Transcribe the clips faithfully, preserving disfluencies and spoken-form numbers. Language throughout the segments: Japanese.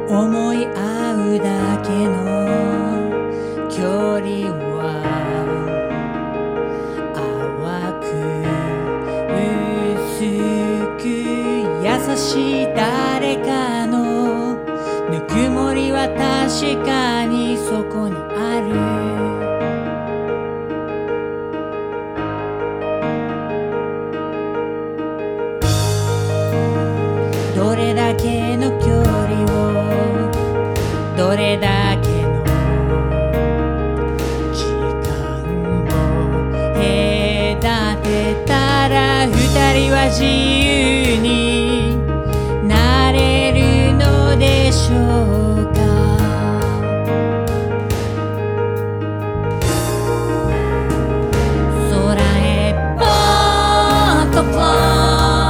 思い合うだけの距離は淡く薄く優しい誰かのぬくもりは確かにそこにある。どれだけの距離をどれだけの時間を隔てたら二人は自由になれるのでしょうか。空へバーッとフライ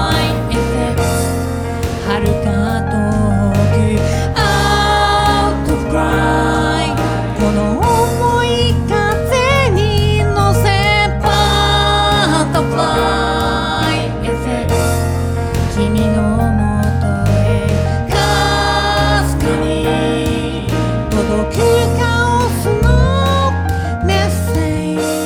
遥か遠く Out of cry この重い風に乗せ Butterfly Effect 君のもとへかすかに届くカオスのメッセージ。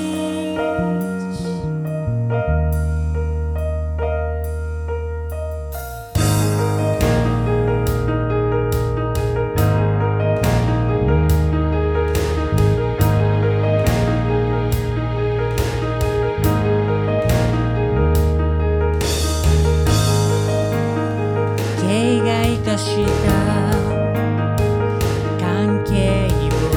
形骸化した関係を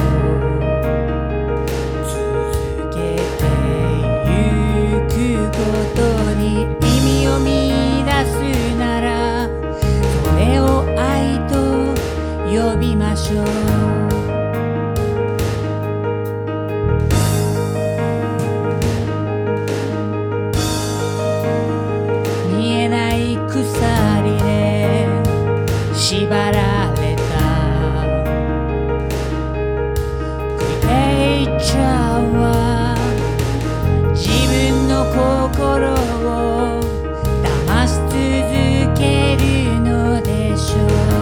続けてゆくことに意味を見出すならそれを愛と呼びましょう。見えない鎖で縛られたクリエイチャーは自分の心を騙し続けるのでしょう。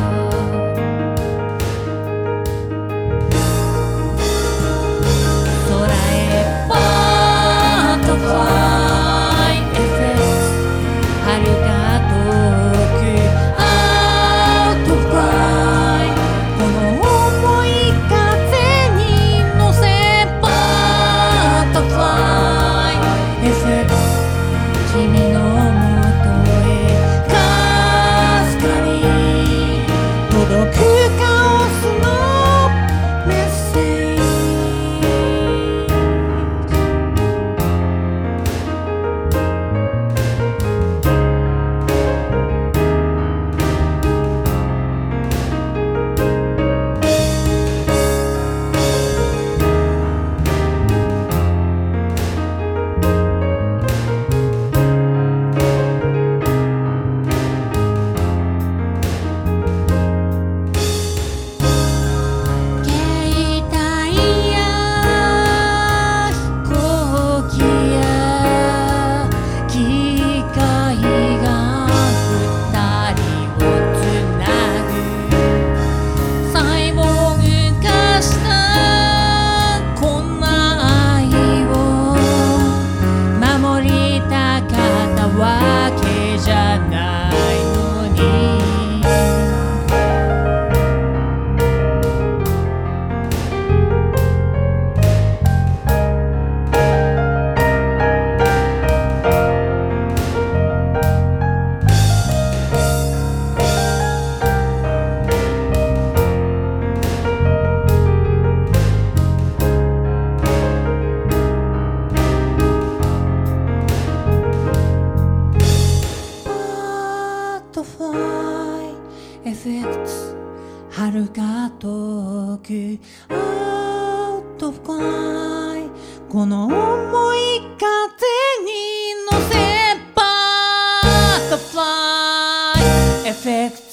空へバーッとフライエフェクト遥か遥か遠く Out of cry この重い風に乗せ Butterfly Effect